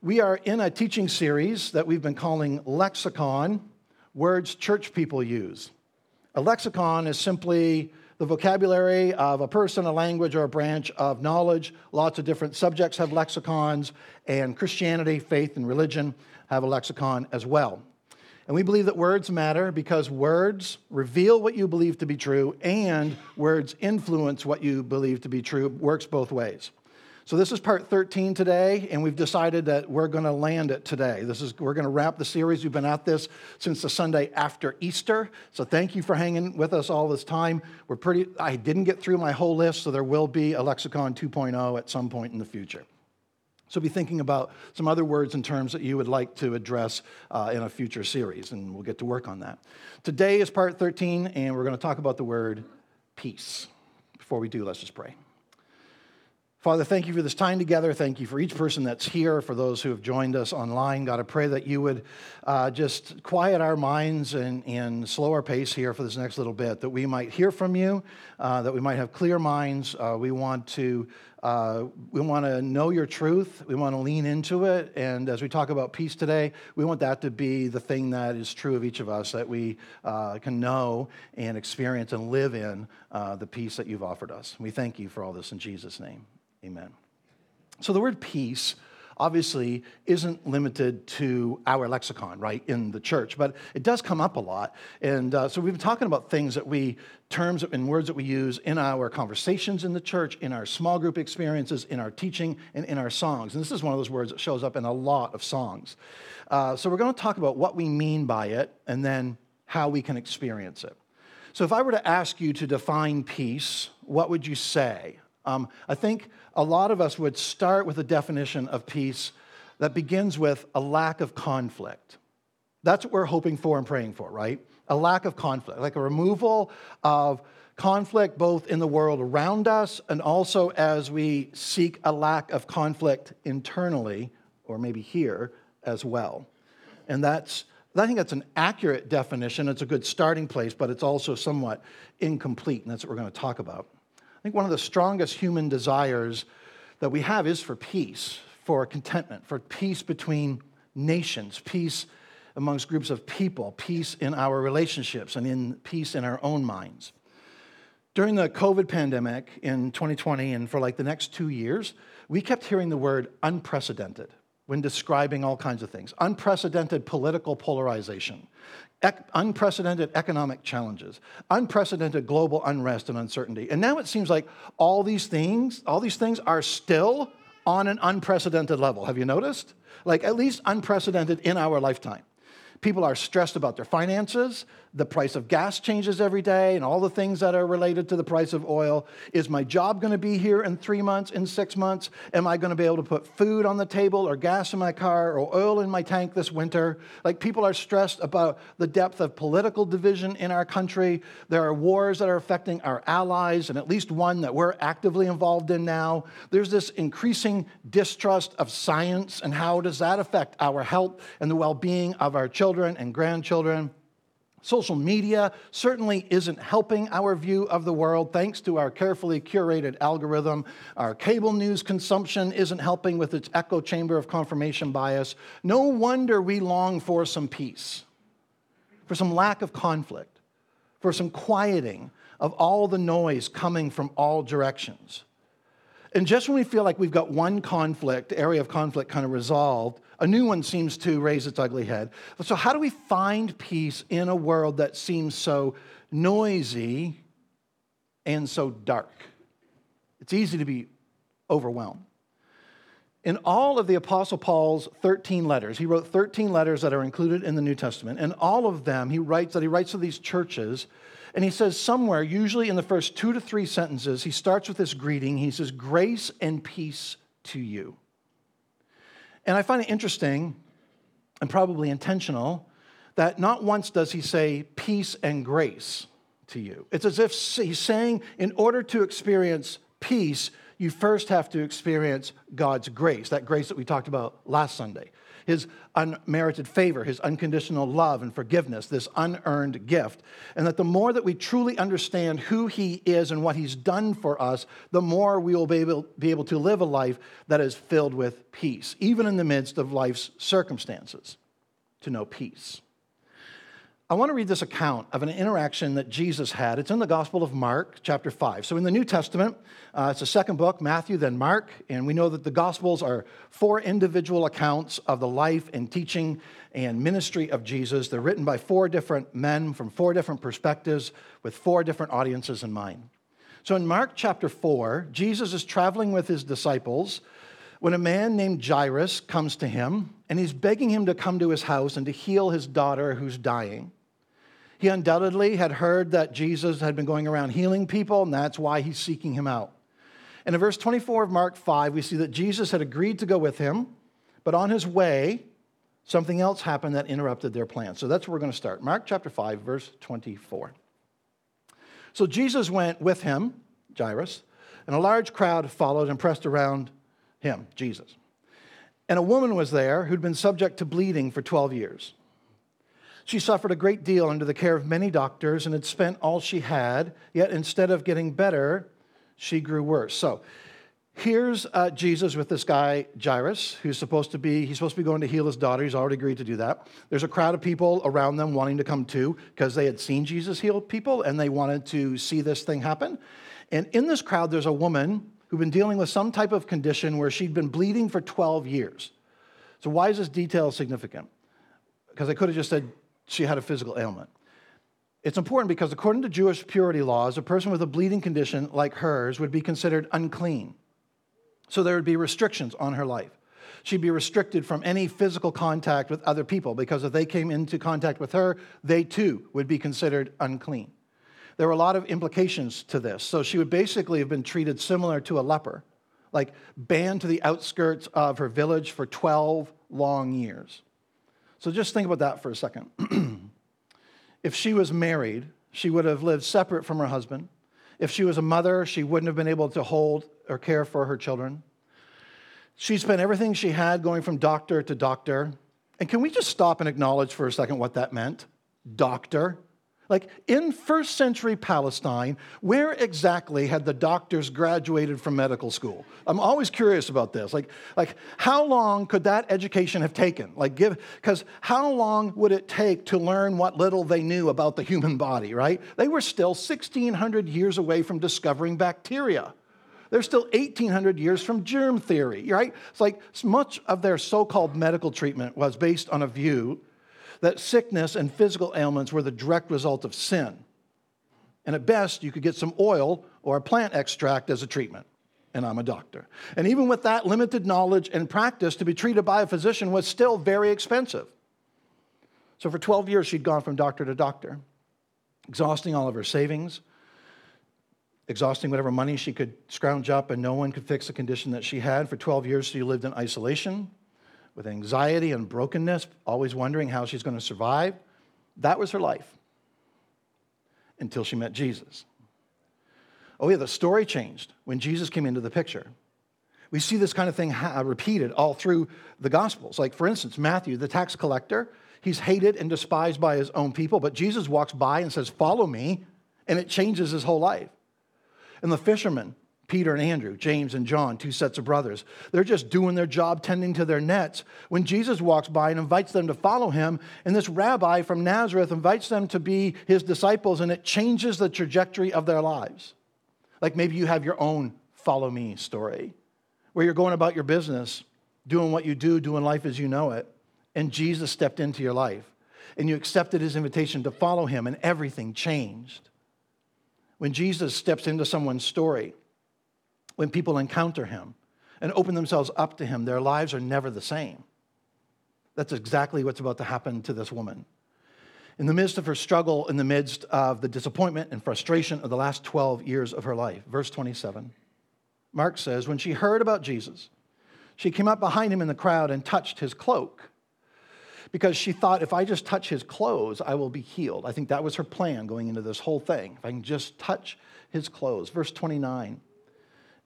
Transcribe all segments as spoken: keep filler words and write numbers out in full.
We are in a teaching series that we've been calling Lexicon, Words Church People Use. A lexicon is simply the vocabulary of a person, a language, or a branch of knowledge. Lots of different subjects have lexicons, and Christianity, faith, and religion have a lexicon as well. And we believe that words matter because words reveal what you believe to be true, and words influence what you believe to be true. It works both ways. So this is part thirteen today, and we've decided that we're going to land it today. This is we're going to wrap the series. We've been at this since the Sunday after Easter. So thank you for hanging with us all this time. We're pretty. I didn't get through my whole list, so there will be a Lexicon two point oh at some point in the future. So be thinking about some other words and terms that you would like to address uh, in a future series, and we'll get to work on that. Today is part thirteen, and we're going to talk about the word peace. Before we do, let's just pray. Father, thank you for this time together. Thank you for each person that's here, for those who have joined us online. God, I pray that you would uh, just quiet our minds and, and slow our pace here for this next little bit, that we might hear from you, uh, that we might have clear minds. Uh, we want to uh, we want to know your truth. We want to lean into it. And as we talk about peace today, we want that to be the thing that is true of each of us, that we uh, can know and experience and live in uh, the peace that you've offered us. We thank you for all this in Jesus' name. Amen. So the word peace obviously isn't limited to our lexicon, right, in the church, but it does come up a lot. And uh, so we've been talking about things that we, terms and words that we use in our conversations in the church, in our small group experiences, in our teaching, and in our songs. And this is one of those words that shows up in a lot of songs. Uh, so we're going to talk about what we mean by it and then how we can experience it. So if I were to ask you to define peace, what would you say? Um, I think a lot of us would start with a definition of peace that begins with a lack of conflict. That's what we're hoping for and praying for, right? A lack of conflict, like a removal of conflict both in the world around us and also as we seek a lack of conflict internally, or maybe here as well. And that's, I think that's an accurate definition. It's a good starting place, but it's also somewhat incomplete, and that's what we're going to talk about. I think one of the strongest human desires that we have is for peace, for contentment, for peace between nations, peace amongst groups of people, peace in our relationships, and in peace in our own minds. During the COVID pandemic in twenty twenty and for like the next two years, we kept hearing the word unprecedented when describing all kinds of things. Unprecedented political polarization, ec- unprecedented economic challenges, unprecedented global unrest and uncertainty. And now it seems like all these things, all these things are still on an unprecedented level. Have you noticed? Like at least unprecedented in our lifetime. People are stressed about their finances. The price of gas changes every day and all the things that are related to the price of oil. Is my job going to be here in three months, in six months? Am I going to be able to put food on the table or gas in my car or oil in my tank this winter? Like people are stressed about the depth of political division in our country. There are wars that are affecting our allies, and at least one that we're actively involved in now. There's this increasing distrust of science, and how does that affect our health and the well-being of our children and grandchildren? Social media certainly isn't helping our view of the world thanks to our carefully curated algorithm. Our cable news consumption isn't helping with its echo chamber of confirmation bias. No wonder we long for some peace, for some lack of conflict, for some quieting of all the noise coming from all directions. And just when we feel like we've got one conflict, area of conflict kind of resolved, a new one seems to raise its ugly head. So how do we find peace in a world that seems so noisy and so dark? It's easy to be overwhelmed. In all of the Apostle Paul's thirteen letters, he wrote thirteen letters that are included in the New Testament, and all of them he writes that he writes to these churches. And he says somewhere, usually in the first two to three sentences, he starts with this greeting. He says, grace and peace to you. And I find it interesting and probably intentional that not once does he say peace and grace to you. It's as if he's saying in order to experience peace, you first have to experience God's grace, that grace that we talked about last Sunday. His unmerited favor, his unconditional love and forgiveness, this unearned gift. And that the more that we truly understand who he is and what he's done for us, the more we will be able, be able to live a life that is filled with peace, even in the midst of life's circumstances, to know peace. I want to read this account of an interaction that Jesus had. It's in the Gospel of Mark, chapter five. So in the New Testament, uh, it's the second book, Matthew, then Mark, and we know that the Gospels are four individual accounts of the life and teaching and ministry of Jesus. They're written by four different men from four different perspectives with four different audiences in mind. So in Mark chapter four, Jesus is traveling with his disciples when a man named Jairus comes to him, and he's begging him to come to his house and to heal his daughter who's dying. He undoubtedly had heard that Jesus had been going around healing people, and that's why he's seeking him out. And in verse twenty-four of Mark five, we see that Jesus had agreed to go with him, but on his way, something else happened that interrupted their plan. So that's where we're going to start. Mark chapter five, verse twenty-four. So Jesus went with him, Jairus, and a large crowd followed and pressed around him, Jesus. And a woman was there who'd been subject to bleeding for twelve years. She suffered a great deal under the care of many doctors and had spent all she had, yet instead of getting better, she grew worse. So here's uh, Jesus with this guy, Jairus, who's supposed to be, he's supposed to be going to heal his daughter. He's already agreed to do that. There's a crowd of people around them wanting to come too because they had seen Jesus heal people and they wanted to see this thing happen. And in this crowd, there's a woman who'd been dealing with some type of condition where she'd been bleeding for twelve years. So why is this detail significant? Because I could have just said she had a physical ailment. It's important because according to Jewish purity laws, a person with a bleeding condition like hers would be considered unclean. So there would be restrictions on her life. She'd be restricted from any physical contact with other people because if they came into contact with her, they too would be considered unclean. There were a lot of implications to this. So she would basically have been treated similar to a leper, like banned to the outskirts of her village for twelve long years. So just think about that for a second. If she was married, she would have lived separate from her husband. If she was a mother, she wouldn't have been able to hold or care for her children. She spent everything she had going from doctor to doctor. And can we just stop and acknowledge for a second what that meant? Doctor. Like in first century Palestine, where exactly had the doctors graduated from medical school? I'm always curious about this. Like, like how long could that education have taken? Like give, because how long would it take to learn what little they knew about the human body, right? They were still sixteen hundred years away from discovering bacteria. They're still eighteen hundred years from germ theory, right? It's like much of their so-called medical treatment was based on a view that sickness and physical ailments were the direct result of sin. And at best, you could get some oil or a plant extract as a treatment. And I'm a doctor. And even with that limited knowledge and practice, to be treated by a physician was still very expensive. So for twelve years, she'd gone from doctor to doctor, exhausting all of her savings, exhausting whatever money she could scrounge up, and no one could fix the condition that she had. For twelve years, she lived in isolation, with anxiety and brokenness, always wondering how she's going to survive. That was her life until she met Jesus. Oh yeah, the story changed when Jesus came into the picture. We see this kind of thing ha- repeated all through the Gospels. Like, for instance, Matthew, the tax collector, he's hated and despised by his own people, but Jesus walks by and says, "Follow me," and it changes his whole life. And the fishermen, Peter and Andrew, James and John, two sets of brothers, they're just doing their job tending to their nets when Jesus walks by and invites them to follow him. And this rabbi from Nazareth invites them to be his disciples, and it changes the trajectory of their lives. Like maybe you have your own follow me story where you're going about your business, doing what you do, doing life as you know it, and Jesus stepped into your life and you accepted his invitation to follow him, and everything changed. When Jesus steps into someone's story, when people encounter him and open themselves up to him, their lives are never the same. That's exactly what's about to happen to this woman. In the midst of her struggle, in the midst of the disappointment and frustration of the last twelve years of her life, verse twenty-seven, Mark says, when she heard about Jesus, she came up behind him in the crowd and touched his cloak because she thought, if I just touch his clothes, I will be healed. I think that was her plan going into this whole thing. If I can just touch his clothes. Verse twenty-nine.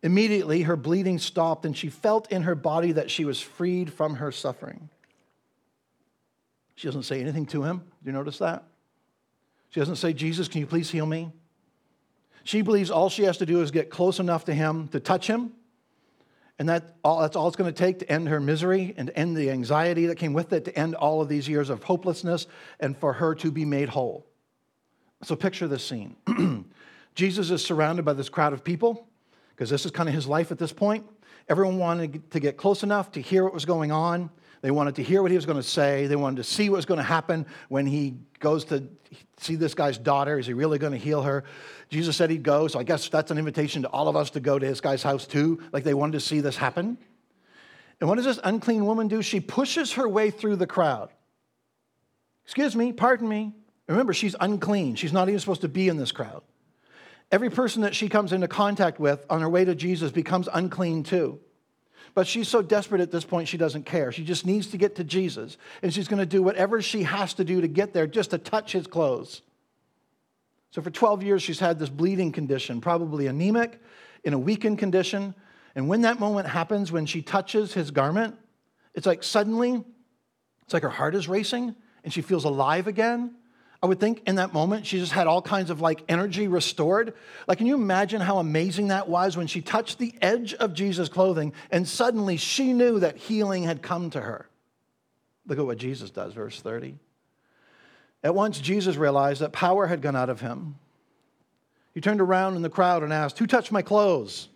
Immediately, her bleeding stopped, and she felt in her body that she was freed from her suffering. She doesn't say anything to him. Do you notice that? She doesn't say, Jesus, can you please heal me? She believes all she has to do is get close enough to him to touch him, and that all, that's all it's going to take to end her misery and to end the anxiety that came with it, to end all of these years of hopelessness, and for her to be made whole. So picture this scene. Jesus is surrounded by this crowd of people, because this is kind of his life at this point. Everyone wanted to get close enough to hear what was going on. They wanted to hear what he was going to say. They wanted to see what was going to happen when he goes to see this guy's daughter. Is he really going to heal her? Jesus said he'd go, so I guess that's an invitation to all of us to go to this guy's house too. Like they wanted to see this happen. And what does this unclean woman do? She pushes her way through the crowd. Excuse me, pardon me. Remember, she's unclean. She's not even supposed to be in this crowd. Every person that she comes into contact with on her way to Jesus becomes unclean too. But she's so desperate at this point, she doesn't care. She just needs to get to Jesus. And she's going to do whatever she has to do to get there, just to touch his clothes. So for twelve years, she's had this bleeding condition, probably anemic, in a weakened condition. And when that moment happens, when she touches his garment, it's like suddenly, it's like her heart is racing and she feels alive again. I would think in that moment, she just had all kinds of like energy restored. Like, can you imagine how amazing that was when she touched the edge of Jesus' clothing and suddenly she knew that healing had come to her? Look at what Jesus does, verse thirty. At once, Jesus realized that power had gone out of him. He turned around in the crowd and asked, "Who touched my clothes?"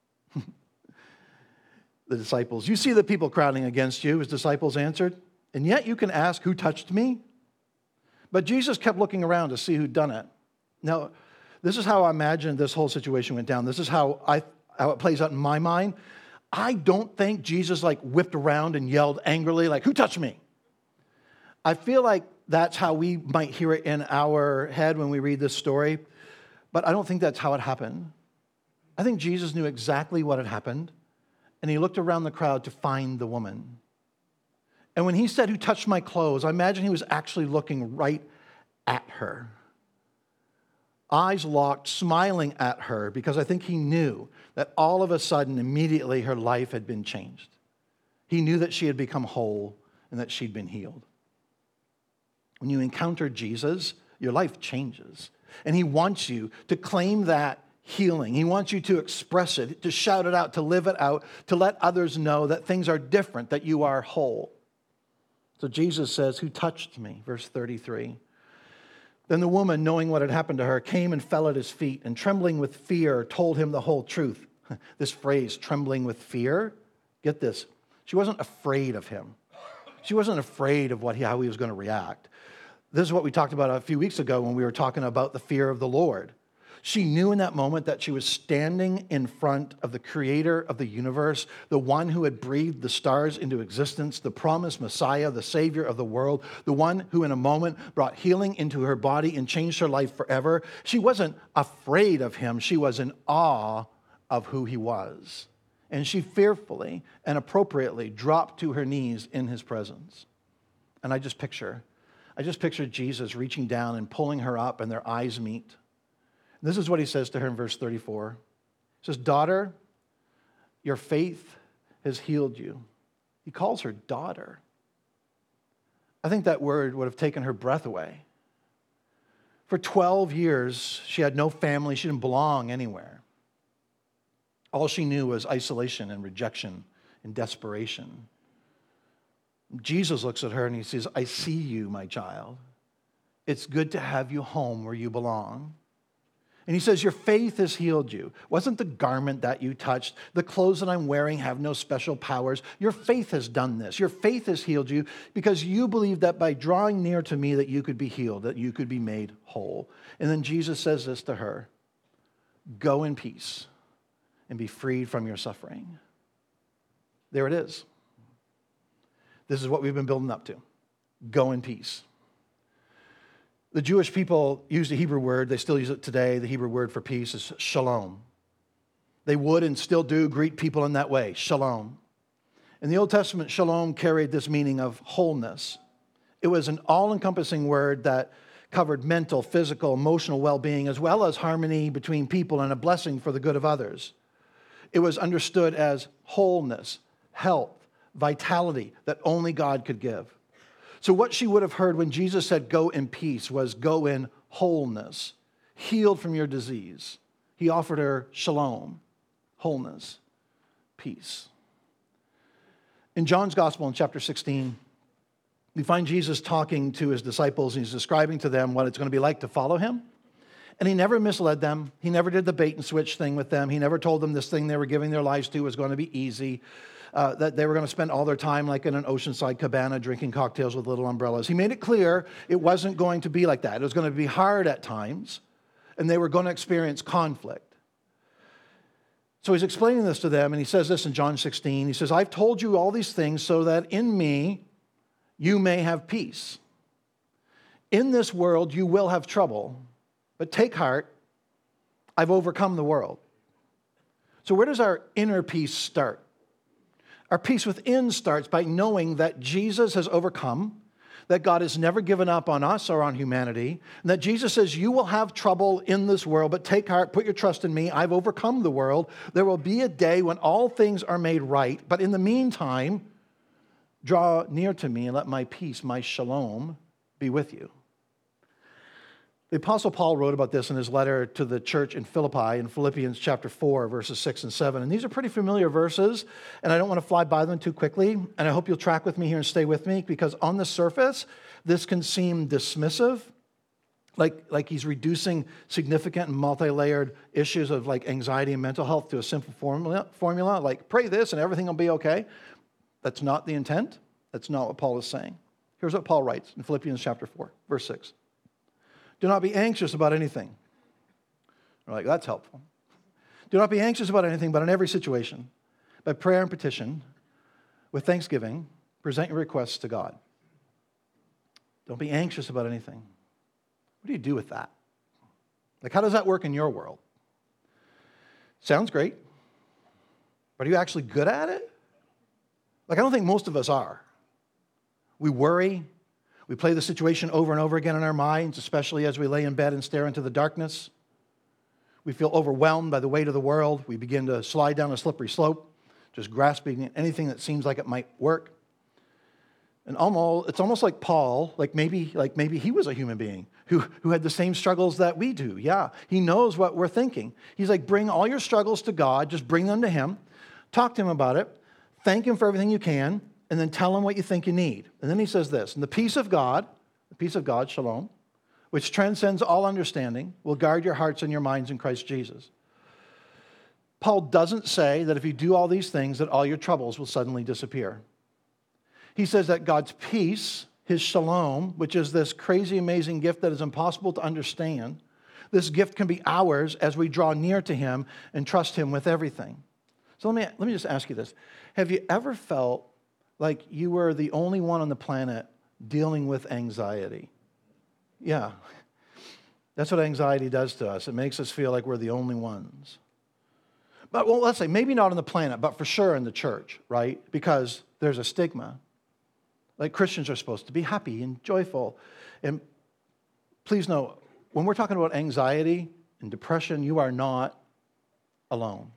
The disciples, "You see the people crowding against you," his disciples answered, "and yet you can ask, 'Who touched me?'" But Jesus kept looking around to see who'd done it. Now, this is how I imagine this whole situation went down. This is how I how it plays out in my mind. I don't think Jesus like whipped around and yelled angrily, like, "Who touched me?" I feel like that's how we might hear it in our head when we read this story, but I don't think that's how it happened. I think Jesus knew exactly what had happened, and he looked around the crowd to find the woman. And when he said, "Who touched my clothes?" I imagine he was actually looking right at her. Eyes locked, smiling at her, because I think he knew that all of a sudden, immediately, her life had been changed. He knew that she had become whole and that she'd been healed. When you encounter Jesus, your life changes. And he wants you to claim that healing. He wants you to express it, to shout it out, to live it out, to let others know that things are different, that you are whole. So Jesus says, "Who touched me?" Verse thirty-three. Then the woman, knowing what had happened to her, came and fell at his feet, and trembling with fear, told him the whole truth. This phrase, trembling with fear, get this. She wasn't afraid of him. She wasn't afraid of what he, how he was going to react. This is what we talked about a few weeks ago when we were talking about the fear of the Lord. She knew in that moment that she was standing in front of the creator of the universe, the one who had breathed the stars into existence, the promised Messiah, the Savior of the world, the one who in a moment brought healing into her body and changed her life forever. She wasn't afraid of him. She was in awe of who he was. And she fearfully and appropriately dropped to her knees in his presence. And I just picture, I just picture Jesus reaching down and pulling her up, and their eyes meet. This is what he says to her in verse thirty-four. He says, "Daughter, your faith has healed you." He calls her daughter. I think that word would have taken her breath away. For twelve years, she had no family. She didn't belong anywhere. All she knew was isolation and rejection and desperation. Jesus looks at her and he says, "I see you, my child. It's good to have you home where you belong." And he says, "Your faith has healed you." Wasn't the garment that you touched, the clothes that I'm wearing have no special powers. Your faith has done this. Your faith has healed you because you believe that by drawing near to me that you could be healed, that you could be made whole. And then Jesus says this to her, "Go in peace and be freed from your suffering." There it is. This is what we've been building up to. Go in peace. The Jewish people used a Hebrew word. They still use it today. The Hebrew word for peace is shalom. They would and still do greet people in that way, shalom. In the Old Testament, shalom carried this meaning of wholeness. It was an all-encompassing word that covered mental, physical, emotional well-being, as well as harmony between people and a blessing for the good of others. It was understood as wholeness, health, vitality that only God could give. So what she would have heard when Jesus said, go in peace, was go in wholeness, healed from your disease. He offered her shalom, wholeness, peace. In John's Gospel in chapter sixteen, we find Jesus talking to his disciples, and he's describing to them what it's going to be like to follow him. And he never misled them. He never did the bait and switch thing with them. He never told them this thing they were giving their lives to was going to be easy, uh, that they were going to spend all their time like in an oceanside cabana drinking cocktails with little umbrellas. He made it clear it wasn't going to be like that. It was going to be hard at times, and they were going to experience conflict. So he's explaining this to them, and he says this in John sixteen. He says, I've told you all these things so that in me you may have peace. In this world you will have trouble, but take heart, I've overcome the world. So where does our inner peace start? Our peace within starts by knowing that Jesus has overcome, that God has never given up on us or on humanity, and that Jesus says, you will have trouble in this world, but take heart, put your trust in me, I've overcome the world. There will be a day when all things are made right, but in the meantime, draw near to me and let my peace, my shalom, be with you. The Apostle Paul wrote about this in his letter to the church in Philippi in Philippians chapter four, verses six and seven. And these are pretty familiar verses, and I don't want to fly by them too quickly. And I hope you'll track with me here and stay with me, because on the surface, this can seem dismissive, like, like he's reducing significant and multi-layered issues of like anxiety and mental health to a simple formula, formula, like pray this and everything will be okay. That's not the intent. That's not what Paul is saying. Here's what Paul writes in Philippians chapter four, verse six. Do not be anxious about anything. We're like, that's helpful. Do not be anxious about anything, but in every situation, by prayer and petition, with thanksgiving, present your requests to God. Don't be anxious about anything. What do you do with that? Like, how does that work in your world? Sounds great. But are you actually good at it? Like, I don't think most of us are. We worry. We play the situation over and over again in our minds, especially as we lay in bed and stare into the darkness. We feel overwhelmed by the weight of the world. We begin to slide down a slippery slope, just grasping at anything that seems like it might work. And almost, it's almost like Paul, like maybe, like maybe he was a human being who, who had the same struggles that we do. Yeah, he knows what we're thinking. He's like, bring all your struggles to God, just bring them to him, talk to him about it, thank him for everything you can, and then tell him what you think you need. And then he says this, and the peace of God, the peace of God, shalom, which transcends all understanding, will guard your hearts and your minds in Christ Jesus. Paul doesn't say that if you do all these things, that all your troubles will suddenly disappear. He says that God's peace, his shalom, which is this crazy, amazing gift that is impossible to understand, this gift can be ours as we draw near to him and trust him with everything. So let me, let me just ask you this. Have you ever felt like you were the only one on the planet dealing with anxiety? Yeah. That's what anxiety does to us. It makes us feel like we're the only ones. But, well, let's say, maybe not on the planet, but for sure in the church, right? Because there's a stigma. Like, Christians are supposed to be happy and joyful. And please know, when we're talking about anxiety and depression, you are not alone.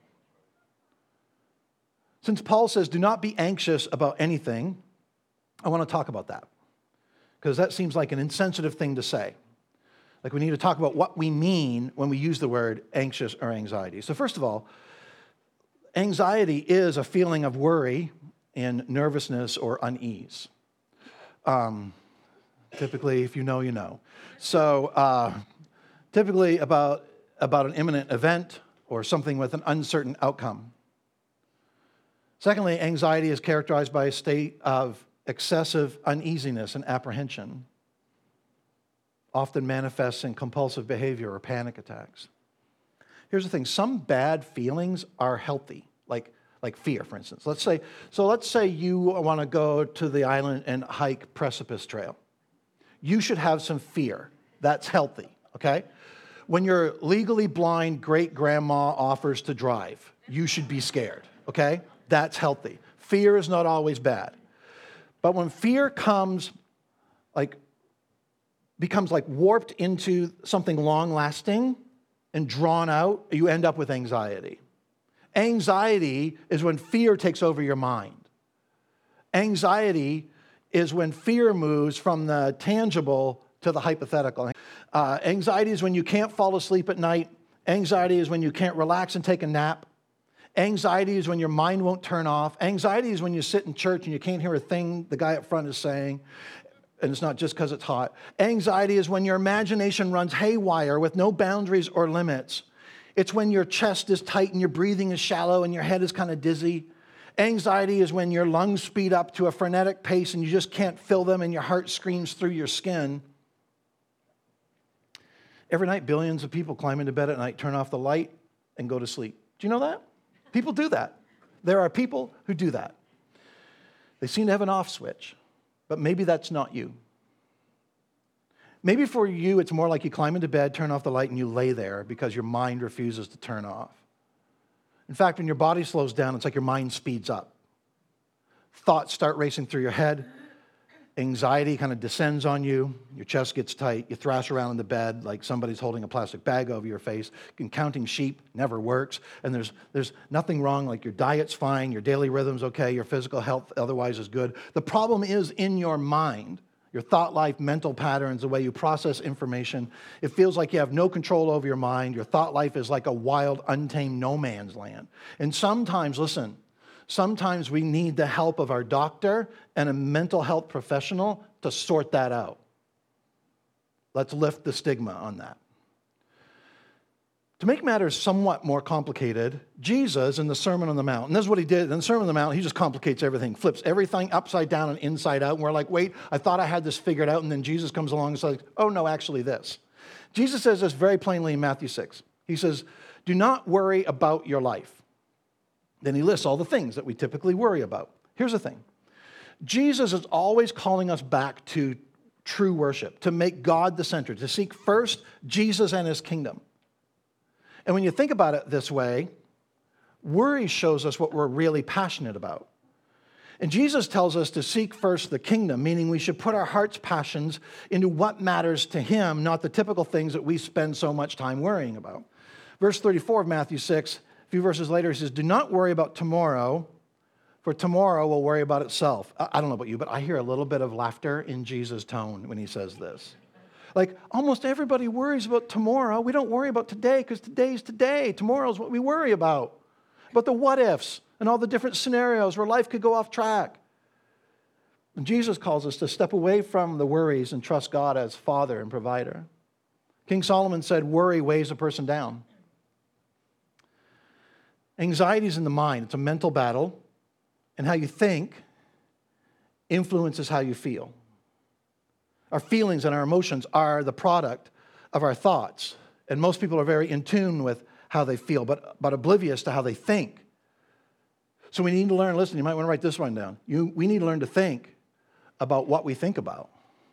Since Paul says, do not be anxious about anything, I want to talk about that. Because that seems like an insensitive thing to say. Like, we need to talk about what we mean when we use the word anxious or anxiety. So first of all, anxiety is a feeling of worry and nervousness or unease. Um, typically, if you know, you know. So uh, typically about, about an imminent event or something with an uncertain outcome. Secondly, anxiety is characterized by a state of excessive uneasiness and apprehension, often manifests in compulsive behavior or panic attacks. Here's the thing, some bad feelings are healthy, like, like fear, for instance. Let's say, so let's say you want to go to the island and hike Precipice Trail. You should have some fear. That's healthy, okay? When your legally blind great-grandma offers to drive, you should be scared, okay? That's healthy. Fear is not always bad. But when fear comes, like, becomes like warped into something long-lasting and drawn out, you end up with anxiety. Anxiety is when fear takes over your mind. Anxiety is when fear moves from the tangible to the hypothetical. Uh, anxiety is when you can't fall asleep at night. Anxiety is when you can't relax and take a nap. Anxiety is when your mind won't turn off. Anxiety is when you sit in church and you can't hear a thing the guy up front is saying, and it's not just because it's hot. Anxiety is when your imagination runs haywire with no boundaries or limits. It's when your chest is tight and your breathing is shallow and your head is kind of dizzy. Anxiety is when your lungs speed up to a frenetic pace and you just can't fill them and your heart screams through your skin. Every night, billions of people climb into bed at night, turn off the light, and go to sleep. Do you know that? People do that. There are people who do that. They seem to have an off switch, but maybe that's not you. Maybe for you, it's more like you climb into bed, turn off the light, and you lay there because your mind refuses to turn off. In fact, when your body slows down, it's like your mind speeds up. Thoughts start racing through your head. Anxiety kind of descends on you. Your chest gets tight. You thrash around in the bed like somebody's holding a plastic bag over your face. And counting sheep never works. And there's, there's nothing wrong, like your diet's fine, your daily rhythm's okay, your physical health otherwise is good. The problem is in your mind. Your thought life, mental patterns, the way you process information. It feels like you have no control over your mind. Your thought life is like a wild, untamed no man's land. And sometimes, listen, sometimes we need the help of our doctor and a mental health professional to sort that out. Let's lift the stigma on that. To make matters somewhat more complicated, Jesus in the Sermon on the Mount, and this is what he did. In the Sermon on the Mount, he just complicates everything, flips everything upside down and inside out. And we're like, wait, I thought I had this figured out. And then Jesus comes along and says, oh, no, actually this. Jesus says this very plainly in Matthew six. He says, do not worry about your life. Then he lists all the things that we typically worry about. Here's the thing. Jesus is always calling us back to true worship, to make God the center, to seek first Jesus and his kingdom. And when you think about it this way, worry shows us what we're really passionate about. And Jesus tells us to seek first the kingdom, meaning we should put our heart's passions into what matters to him, not the typical things that we spend so much time worrying about. Verse thirty-four of Matthew six, a few verses later, he says, do not worry about tomorrow, for tomorrow will worry about itself. I don't know about you, but I hear a little bit of laughter in Jesus' tone when he says this. Like, almost everybody worries about tomorrow. We don't worry about today because today's today. Tomorrow's what we worry about. But the what-ifs and all the different scenarios where life could go off track. And Jesus calls us to step away from the worries and trust God as Father and provider. King Solomon said, worry weighs a person down. Anxiety is in the mind. It's a mental battle. And how you think influences how you feel. Our feelings and our emotions are the product of our thoughts. And most people are very in tune with how they feel, but, but oblivious to how they think. So we need to learn, listen, you might want to write this one down. You, we need to learn to think about what we think about.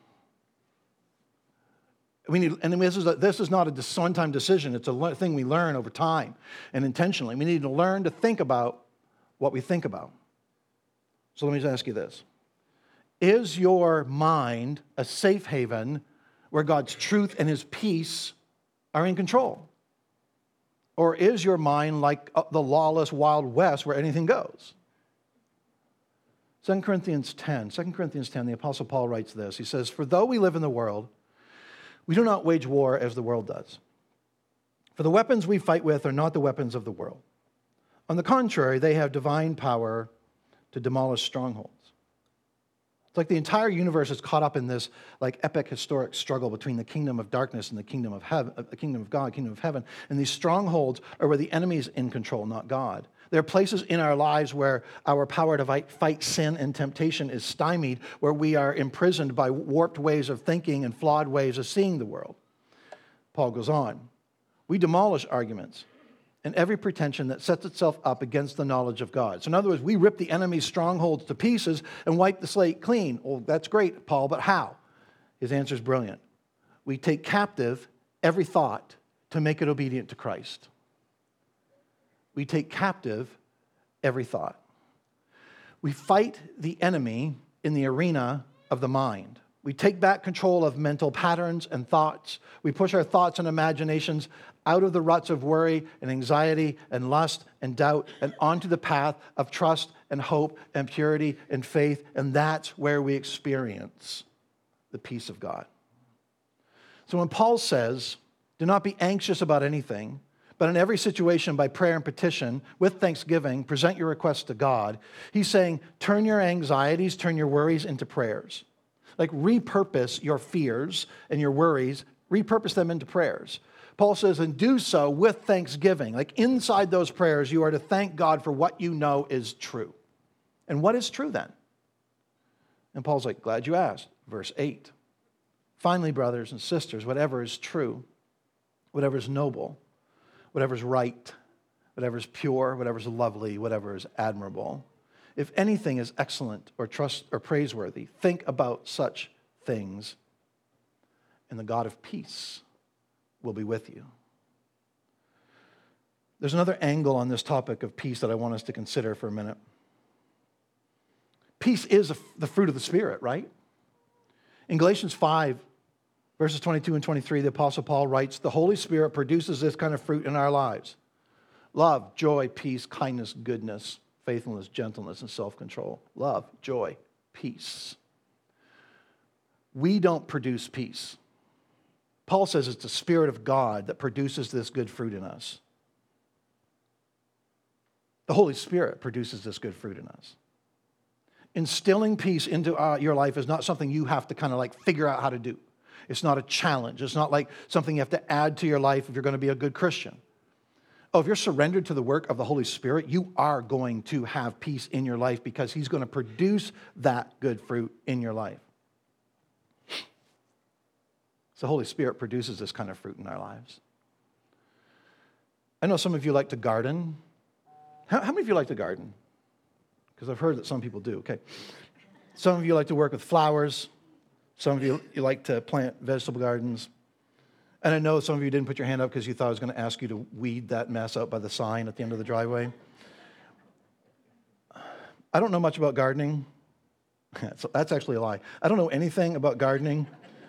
We need, and this is, a, this is not a one-time decision. It's a thing we learn over time and intentionally. We need to learn to think about what we think about. So let me just ask you this. Is your mind a safe haven where God's truth and his peace are in control? Or is your mind like the lawless Wild West where anything goes? Second Corinthians ten, Second Corinthians ten, the Apostle Paul writes this. He says, for though we live in the world, we do not wage war as the world does. For the weapons we fight with are not the weapons of the world. On the contrary, they have divine power to demolish strongholds. It's like the entire universe is caught up in this like epic historic struggle between the kingdom of darkness and the kingdom of heaven, the kingdom of God, kingdom of heaven. And these strongholds are where the enemy is in control, not God. There are places in our lives where our power to fight, fight sin and temptation is stymied, where we are imprisoned by warped ways of thinking and flawed ways of seeing the world. Paul goes on. We demolish arguments and every pretension that sets itself up against the knowledge of God. So in other words, we rip the enemy's strongholds to pieces and wipe the slate clean. Well, that's great, Paul, but how? His answer is brilliant. We take captive every thought to make it obedient to Christ. We take captive every thought. We fight the enemy in the arena of the mind. We take back control of mental patterns and thoughts. We push our thoughts and imaginations out of the ruts of worry and anxiety and lust and doubt and onto the path of trust and hope and purity and faith. And that's where we experience the peace of God. So when Paul says, do not be anxious about anything, but in every situation by prayer and petition, with thanksgiving, present your requests to God, he's saying, turn your anxieties, turn your worries into prayers. Like repurpose your fears and your worries, repurpose them into prayers. Paul says, and do so with thanksgiving. Like inside those prayers, you are to thank God for what you know is true. And what is true then? And Paul's like, glad you asked. Verse eight. Finally, brothers and sisters, whatever is true, whatever is noble, whatever is right, whatever is pure, whatever is lovely, whatever is admirable, if anything is excellent or trust or praiseworthy, think about such things, and the God of peace will be with you. There's another angle on this topic of peace that I want us to consider for a minute. Peace is the fruit of the Spirit, right? In Galatians five, verses twenty-two and twenty-three, the Apostle Paul writes, the Holy Spirit produces this kind of fruit in our lives: love, joy, peace, kindness, goodness, faithfulness, gentleness, and self-control. Love, joy, peace. We don't produce peace. Paul says it's the Spirit of God that produces this good fruit in us. The Holy Spirit produces this good fruit in us. Instilling peace into uh, your life is not something you have to kind of like figure out how to do. It's not a challenge. It's not like something you have to add to your life if you're going to be a good Christian. Oh, if you're surrendered to the work of the Holy Spirit, you are going to have peace in your life because he's going to produce that good fruit in your life. So the Holy Spirit produces this kind of fruit in our lives. I know some of you like to garden. How, how many of you like to garden? Because I've heard that some people do. Okay. Some of you like to work with flowers. Some of you, you like to plant vegetable gardens. And I know some of you didn't put your hand up because you thought I was going to ask you to weed that mess out by the sign at the end of the driveway. I don't know much about gardening. So that's actually a lie. I don't know anything about gardening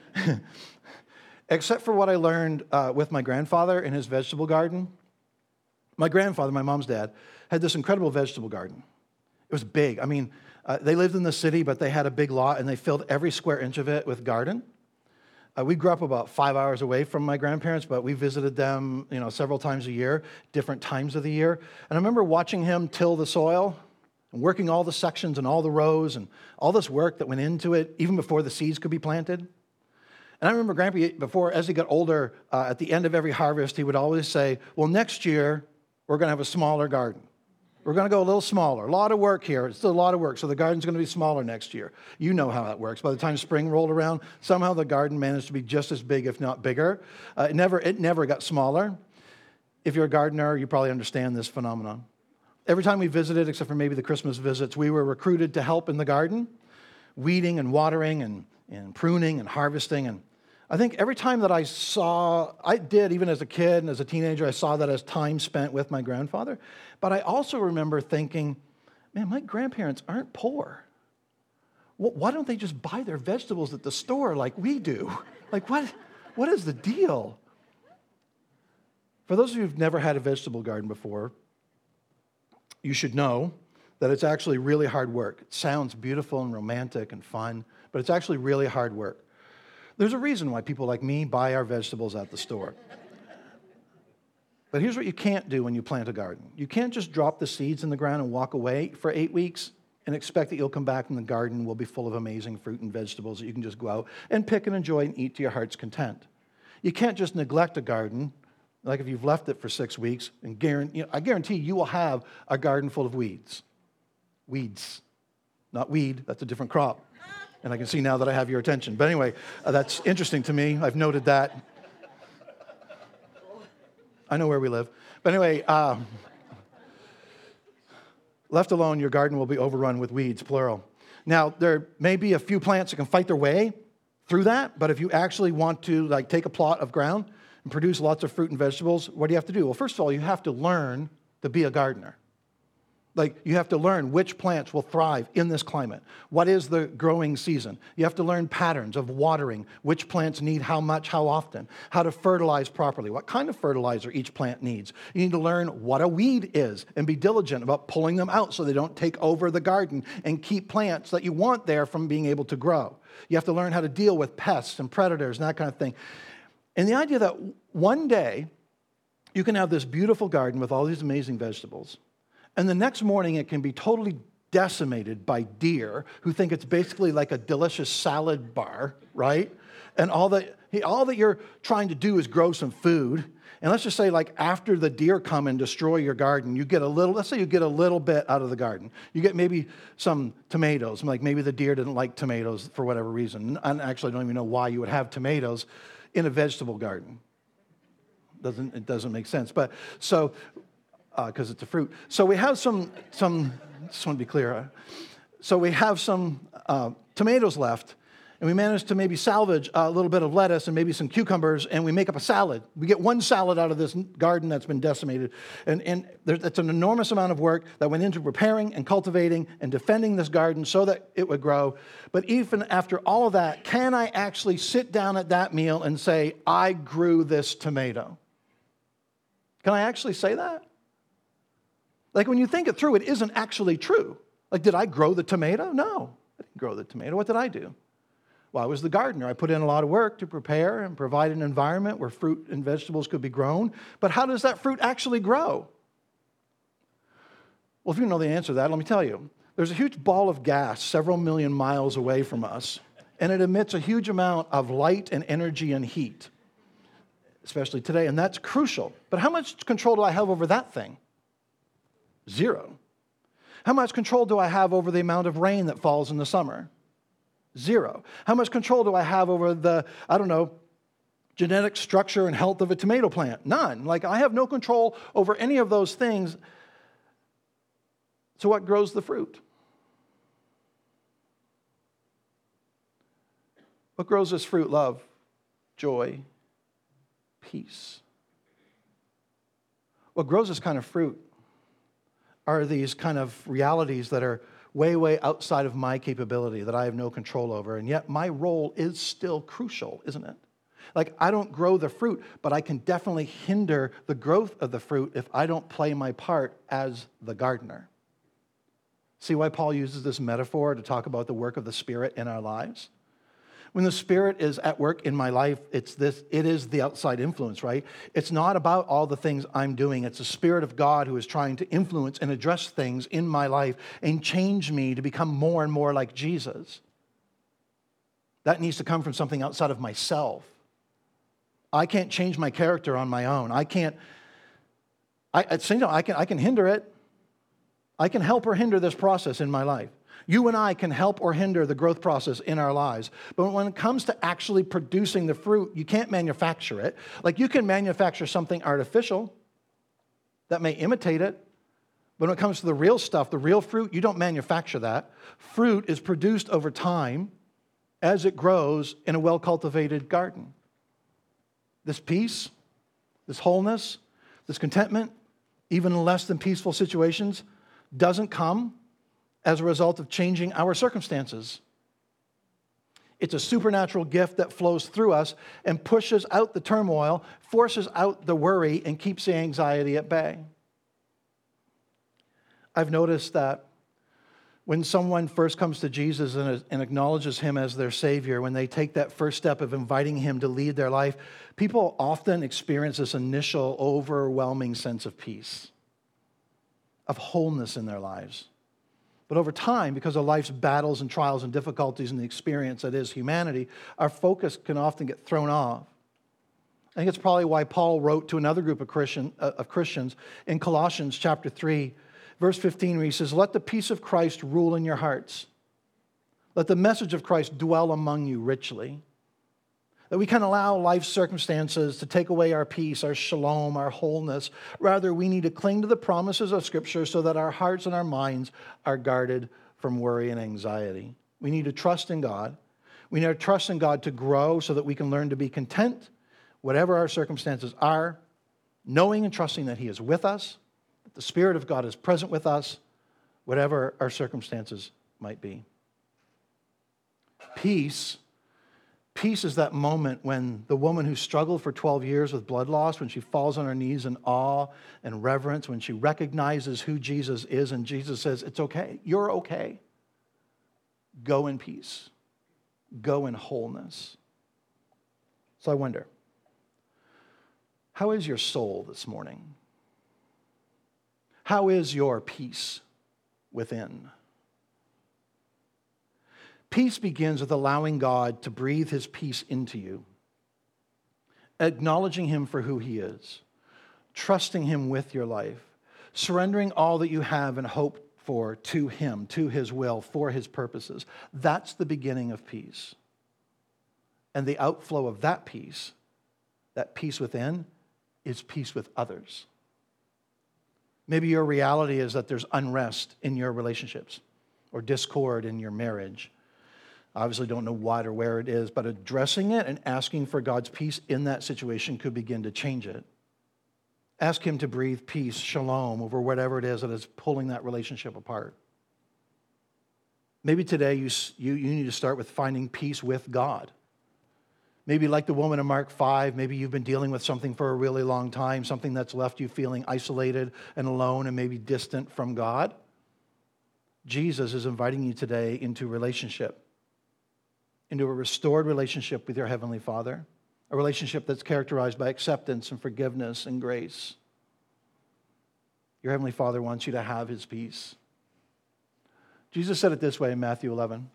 except for what I learned uh, with my grandfather in his vegetable garden. My grandfather, my mom's dad, had this incredible vegetable garden. It was big. I mean, uh, they lived in the city, but they had a big lot, and they filled every square inch of it with garden. Uh, we grew up about five hours away from my grandparents, but we visited them, you know, several times a year, different times of the year. And I remember watching him till the soil and working all the sections and all the rows and all this work that went into it, even before the seeds could be planted. And I remember Grandpa, before, as he got older, uh, at the end of every harvest, he would always say, well, next year, we're going to have a smaller garden. We're going to go a little smaller. A lot of work here. It's still a lot of work, so the garden's going to be smaller next year. You know how that works. By the time spring rolled around, somehow the garden managed to be just as big, if not bigger. Uh, it never, it never got smaller. If you're a gardener, you probably understand this phenomenon. Every time we visited, except for maybe the Christmas visits, we were recruited to help in the garden, weeding and watering and, and pruning and harvesting. And I think every time that I saw, I did, even as a kid and as a teenager, I saw that as time spent with my grandfather. But I also remember thinking, man, my grandparents aren't poor. Why don't they just buy their vegetables at the store like we do? Like, what, what is the deal? For those of you who've never had a vegetable garden before, you should know that it's actually really hard work. It sounds beautiful and romantic and fun, but it's actually really hard work. There's a reason why people like me buy our vegetables at the store. But here's what you can't do when you plant a garden. You can't just drop the seeds in the ground and walk away for eight weeks and expect that you'll come back and the garden will be full of amazing fruit and vegetables that you can just go out and pick and enjoy and eat to your heart's content. You can't just neglect a garden, like if you've left it for six weeks, and guarantee, you know, I guarantee you will have a garden full of weeds. Weeds. Not weed, that's a different crop. And I can see now that I have your attention. But anyway, uh, that's interesting to me. I've noted that. I know where we live. But anyway, uh, left alone, your garden will be overrun with weeds, plural. Now, there may be a few plants that can fight their way through that, but if you actually want to like take a plot of ground and produce lots of fruit and vegetables, what do you have to do? Well, first of all, you have to learn to be a gardener. Like, you have to learn which plants will thrive in this climate. What is the growing season? You have to learn patterns of watering, which plants need how much, how often, how to fertilize properly, what kind of fertilizer each plant needs. You need to learn what a weed is and be diligent about pulling them out so they don't take over the garden and keep plants that you want there from being able to grow. You have to learn how to deal with pests and predators and that kind of thing. And the idea that one day you can have this beautiful garden with all these amazing vegetables, and the next morning, it can be totally decimated by deer who think it's basically like a delicious salad bar, right? And all that, all that you're trying to do is grow some food. And let's just say, like, after the deer come and destroy your garden, you get a little, let's say you get a little bit out of the garden. You get maybe some tomatoes. Like, maybe the deer didn't like tomatoes for whatever reason. And actually, I don't even know why you would have tomatoes in a vegetable garden. Doesn't, it doesn't make sense. But so... because uh, it's a fruit. So we have some, some, just want to be clear. Uh, so we have some uh, tomatoes left, and we managed to maybe salvage a little bit of lettuce and maybe some cucumbers, and we make up a salad. We get one salad out of this garden that's been decimated. And, and that's an enormous amount of work that went into preparing and cultivating and defending this garden so that it would grow. But even after all of that, can I actually sit down at that meal and say, I grew this tomato? Can I actually say that? Like, when you think it through, it isn't actually true. Like, did I grow the tomato? No, I didn't grow the tomato. What did I do? Well, I was the gardener. I put in a lot of work to prepare and provide an environment where fruit and vegetables could be grown. But how does that fruit actually grow? Well, if you know the answer to that, let me tell you. There's a huge ball of gas several million miles away from us, and it emits a huge amount of light and energy and heat, especially today, and that's crucial. But how much control do I have over that thing? Zero. How much control do I have over the amount of rain that falls in the summer? Zero. How much control do I have over the, I don't know, genetic structure and health of a tomato plant? None. Like, I have no control over any of those things. So what grows the fruit? What grows this fruit? Love, joy, peace. What grows this kind of fruit are these kind of realities that are way, way outside of my capability, that I have no control over. And yet my role is still crucial, isn't it? Like, I don't grow the fruit, but I can definitely hinder the growth of the fruit if I don't play my part as the gardener. See why Paul uses this metaphor to talk about the work of the Spirit in our lives? When the Spirit is at work in my life, it's this, it is the outside influence, right? It's not about all the things I'm doing. It's the Spirit of God who is trying to influence and address things in my life and change me to become more and more like Jesus. That needs to come from something outside of myself. I can't change my character on my own. I can't, I, at the same time, I can, I can hinder it. I can help or hinder this process in my life. You and I can help or hinder the growth process in our lives. But when it comes to actually producing the fruit, you can't manufacture it. Like, you can manufacture something artificial that may imitate it. But when it comes to the real stuff, the real fruit, you don't manufacture that. Fruit is produced over time as it grows in a well-cultivated garden. This peace, this wholeness, this contentment, even in less than peaceful situations, doesn't come as a result of changing our circumstances. It's a supernatural gift that flows through us and pushes out the turmoil, forces out the worry, and keeps the anxiety at bay. I've noticed that when someone first comes to Jesus and, and acknowledges Him as their Savior, when they take that first step of inviting Him to lead their life, people often experience this initial overwhelming sense of peace, of wholeness in their lives. But over time, because of life's battles and trials and difficulties and the experience that is humanity, our focus can often get thrown off. I think it's probably why Paul wrote to another group of, Christian, uh, of Christians in Colossians chapter three, verse fifteen, where he says, "Let the peace of Christ rule in your hearts. Let the message of Christ dwell among you richly." That we can allow life's circumstances to take away our peace, our shalom, our wholeness. Rather, we need to cling to the promises of Scripture so that our hearts and our minds are guarded from worry and anxiety. We need to trust in God. We need to trust in God to grow so that we can learn to be content, whatever our circumstances are, knowing and trusting that He is with us, that the Spirit of God is present with us, whatever our circumstances might be. Peace, peace is that moment when the woman who struggled for twelve years with blood loss, when she falls on her knees in awe and reverence, when she recognizes who Jesus is, and Jesus says, it's okay, you're okay. Go in peace. Go in wholeness. So I wonder, how is your soul this morning? How is your peace within? Peace begins with allowing God to breathe his peace into you, acknowledging him for who he is, trusting him with your life, surrendering all that you have and hope for to him, to his will, for his purposes. That's the beginning of peace. And the outflow of that peace, that peace within, is peace with others. Maybe your reality is that there's unrest in your relationships or discord in your marriage. I obviously don't know what or where it is, but addressing it and asking for God's peace in that situation could begin to change it. Ask him to breathe peace, shalom, over whatever it is that is pulling that relationship apart. Maybe today you, you, you need to start with finding peace with God. Maybe like the woman in Mark five, maybe you've been dealing with something for a really long time, something that's left you feeling isolated and alone and maybe distant from God. Jesus is inviting you today into relationship, into a restored relationship with your Heavenly Father, a relationship that's characterized by acceptance and forgiveness and grace. Your Heavenly Father wants you to have his peace. Jesus said it this way in Matthew eleven.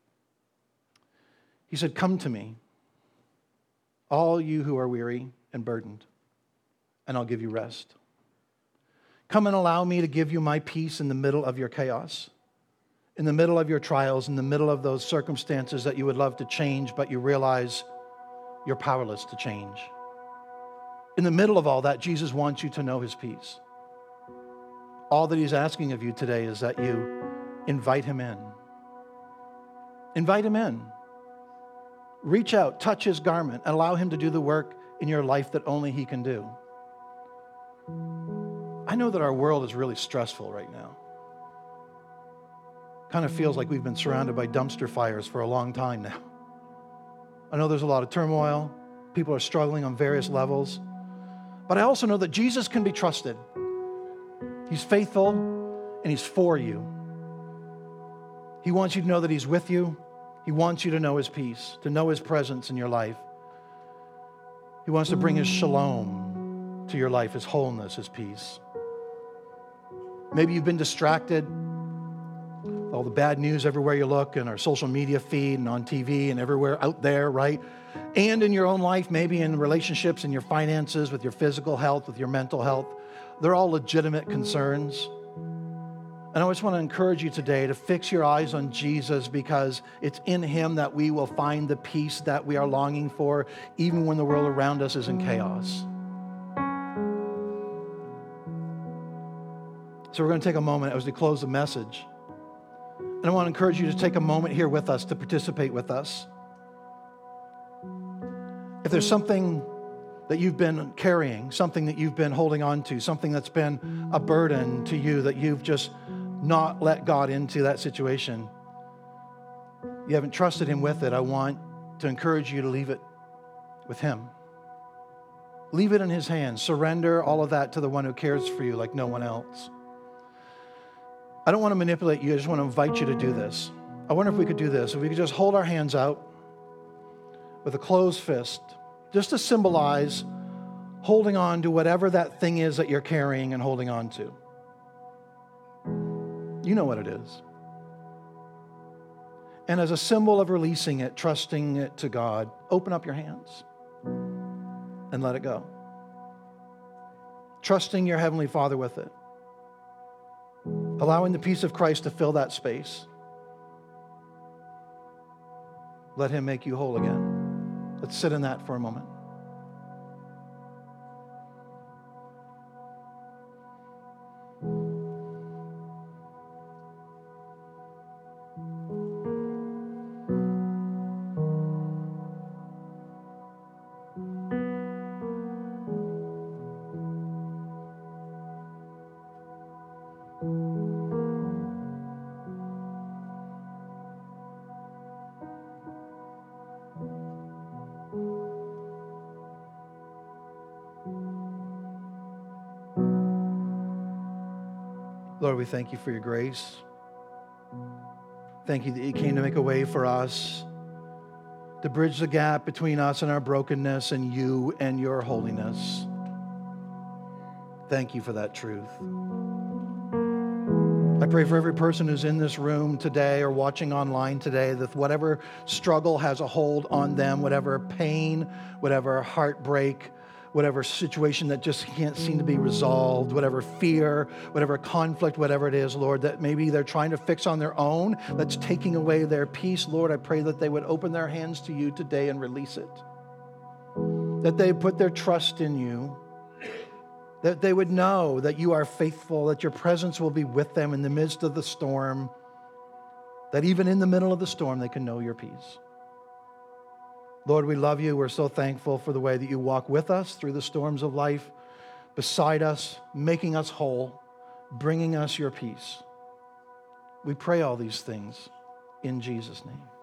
He said, "Come to me, all you who are weary and burdened, and I'll give you rest. Come and allow me to give you my peace in the middle of your chaos, in the middle of your trials, in the middle of those circumstances that you would love to change, but you realize you're powerless to change. In the middle of all that, Jesus wants you to know his peace. All that he's asking of you today is that you invite him in. Invite him in. Reach out, touch his garment, and allow him to do the work in your life that only he can do. I know that our world is really stressful right now. Kind of feels like we've been surrounded by dumpster fires for a long time now. I know there's a lot of turmoil. People are struggling on various levels. But I also know that Jesus can be trusted. He's faithful and he's for you. He wants you to know that he's with you. He wants you to know his peace, to know his presence in your life. He wants to bring his shalom to your life, his wholeness, his peace. Maybe you've been distracted. All the bad news everywhere you look, in our social media feed and on T V and everywhere out there, right? And in your own life, maybe in relationships, in your finances, with your physical health, with your mental health. They're all legitimate concerns. And I just want to encourage you today to fix your eyes on Jesus, because it's in him that we will find the peace that we are longing for, even when the world around us is in chaos. So we're going to take a moment as we close the message. And I want to encourage you to take a moment here with us to participate with us. If there's something that you've been carrying, something that you've been holding on to, something that's been a burden to you that you've just not let God into that situation, you haven't trusted him with it, I want to encourage you to leave it with him. Leave it in his hands. Surrender all of that to the one who cares for you like no one else. I don't want to manipulate you. I just want to invite you to do this. I wonder if we could do this. If we could just hold our hands out with a closed fist, just to symbolize holding on to whatever that thing is that you're carrying and holding on to. You know what it is. And as a symbol of releasing it, trusting it to God, open up your hands and let it go. Trusting your Heavenly Father with it. Allowing the peace of Christ to fill that space. Let him make you whole again. Let's sit in that for a moment. Lord, we thank you for your grace. Thank you that you came to make a way for us, to bridge the gap between us and our brokenness and you and your holiness. Thank you for that truth. I pray for every person who's in this room today or watching online today, that whatever struggle has a hold on them, whatever pain, whatever heartbreak, whatever situation that just can't seem to be resolved, whatever fear, whatever conflict, whatever it is, Lord, that maybe they're trying to fix on their own, that's taking away their peace. Lord, I pray that they would open their hands to you today and release it. That they put their trust in you. That they would know that you are faithful, that your presence will be with them in the midst of the storm, that even in the middle of the storm, they can know your peace. Lord, we love you. We're so thankful for the way that you walk with us through the storms of life, beside us, making us whole, bringing us your peace. We pray all these things in Jesus' name.